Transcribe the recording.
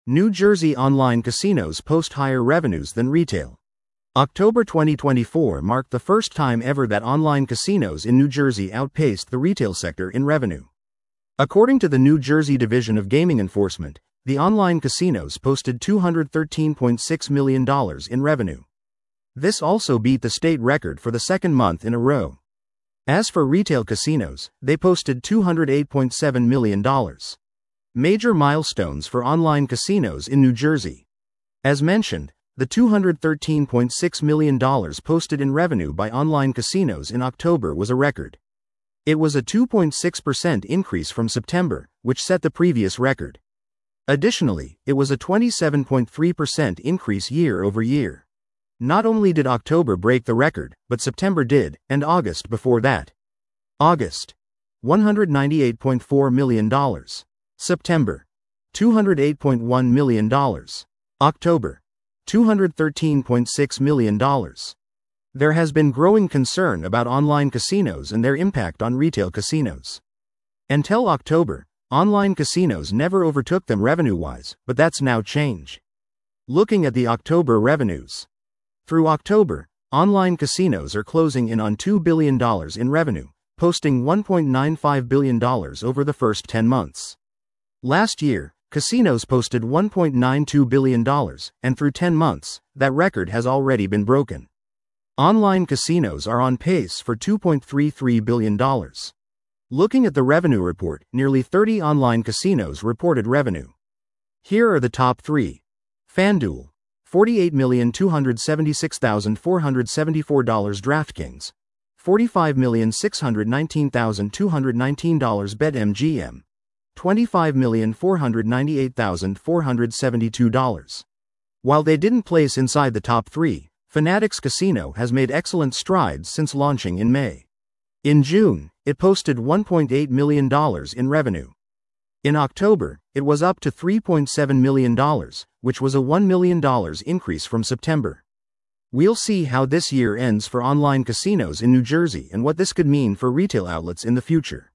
New Jersey online casinos post higher revenues than retail. October 2024 marked the first time ever that online casinos in New Jersey outpaced the retail sector in revenue. According to the New Jersey Division of Gaming Enforcement, the online casinos posted $213.6 million in revenue. This also beat the state record for the second month in a row. As for retail casinos, they posted $208.7 million. Major milestones for online casinos in New Jersey. As mentioned, the $213.6 million posted in revenue by online casinos in October was a record. It was a 2.6% increase from September, which set the previous record. Additionally, it was a 27.3% increase year over year. Not only did October break the record, but September did, and August before that. August, $198.4 million. September, $208.1 million. October, $213.6 million. There has been growing concern about online casinos and their impact on retail casinos. Until October, online casinos never overtook them revenue-wise, but that's now changed. Looking at the October revenues. Through October, online casinos are closing in on $2 billion in revenue, posting $1.95 billion over the first 10 months. Last year, casinos posted $1.92 billion, and through 10 months, that record has already been broken. Online casinos are on pace for $2.33 billion. Looking at the revenue report, nearly 30 online casinos reported revenue. Here are the top 3. FanDuel, $48,276,474. DraftKings, $45,619,219. BetMGM, $25,498,472. While they didn't place inside the top 3, Fanatics Casino has made excellent strides since launching in May. In June, it posted $1.8 million in revenue. In October, it was up to $3.7 million, which was a $1 million increase from September. We'll see how this year ends for online casinos in New Jersey and what this could mean for retail outlets in the future.